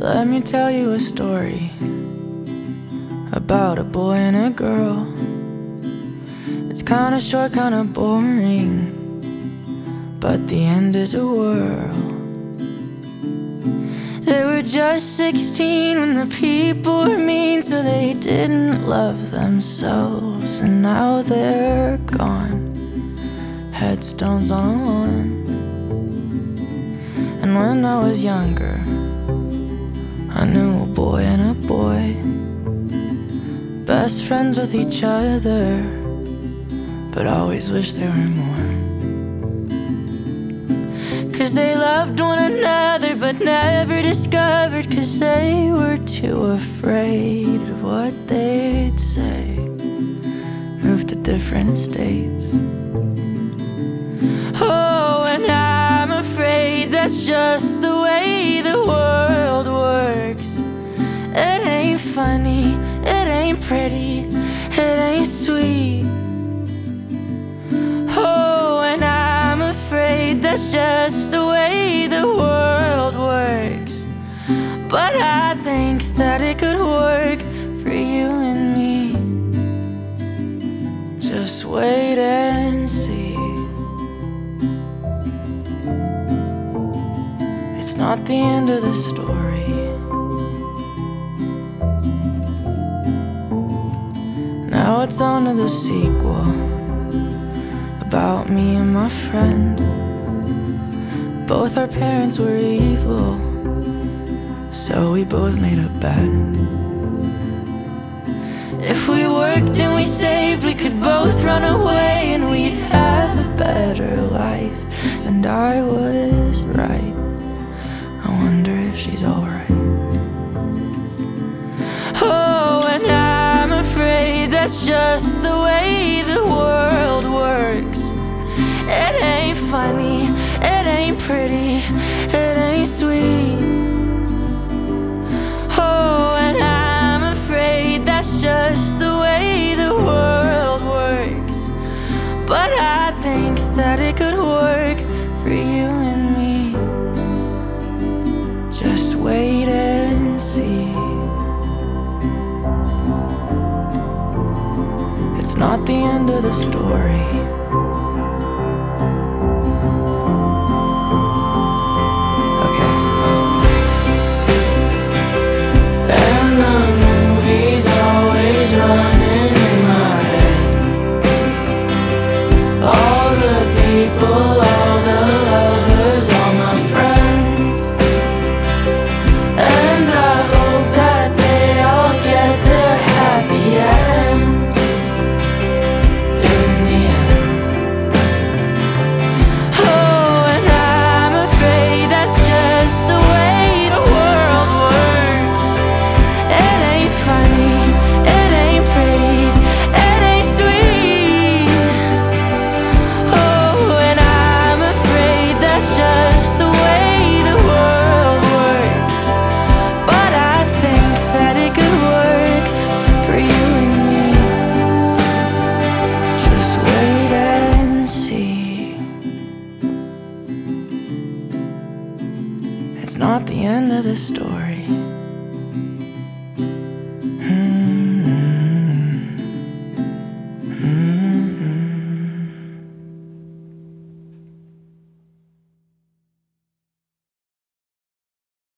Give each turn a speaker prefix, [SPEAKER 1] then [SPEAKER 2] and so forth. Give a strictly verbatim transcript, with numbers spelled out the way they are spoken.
[SPEAKER 1] Let me tell you a story about a boy and a girl. It's kinda short, kinda boring, but the end is a whirl. They were just sixteen when the people were mean, so they didn't love themselves. And now they're gone, headstones on a lawn. And when I was younger, I knew a boy and a boy, best friends with each other, but always wished there were more. Cause they loved one another but never discovered, cause they were too afraid of what they'd say. Moved to different states. Oh, and I'm afraid that's just the way the world works. It ain't funny, it ain't pretty, it ain't sweet. Oh, and I'm afraid that's just the way the world works. But I think that it could work for you and me. Just wait and see. It's not the end of the story. Now it's on to the sequel, about me and my friend. Both our parents were evil, so we both made a bet. If we worked and we saved, we could both run away, and we'd have a better life. And I was right. I wonder if she's alright. Oh, and I'm afraid that's just the way the world works. It ain't funny, it ain't pretty, it ain't sweet. Oh, and I'm afraid that's just the way the world works. But I think that it could work for you and me. Just wait and see. It's not the end of the story. Okay. And the movie's always running in my head. All the people, all the lovers, all my friends. And I hope that they all get their happy end. In the end. Oh, and I'm afraid that's just the way the world works. It ain't funny, it ain't pretty, it ain't sweet. Oh, and I'm afraid that's just the way the world works. But I think that it could work for you and me. Just wait and see. It's not the end of the story.